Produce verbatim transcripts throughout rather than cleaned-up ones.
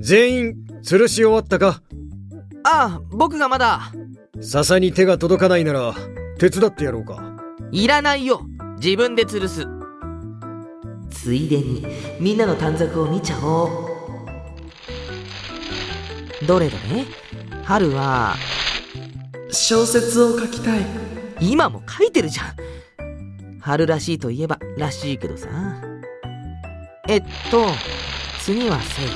全員吊るし終わったか？ ああ、僕がまだ。 笹に手が届かないなら手伝ってやろうか？ いらないよ、自分で吊るす。 ついでにみんなの短冊を見ちゃおう。 どれどれ？春は小説を書きたい。 今も書いてるじゃん。春らしいといえばらしいけどさ。えっと次はせい。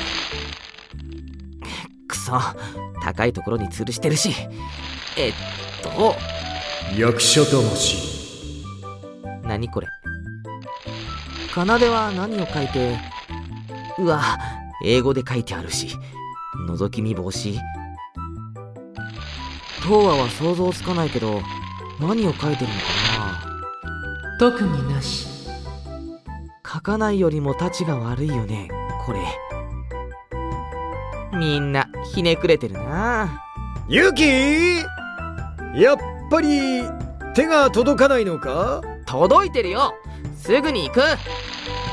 くそ、高いところに吊るしてるし。えっと役者魂。 何これ？奏は何を書いて、うわ、英語で書いてあるし、覗き見防止。東亜は想像つかないけど、何を書いてるのかな？ 特になし。 書かないよりもタチが悪いよね、これ。みんなひねくれてるな。 ユキ、やっぱり手が届かないのか？ 届いてるよ、すぐに行く。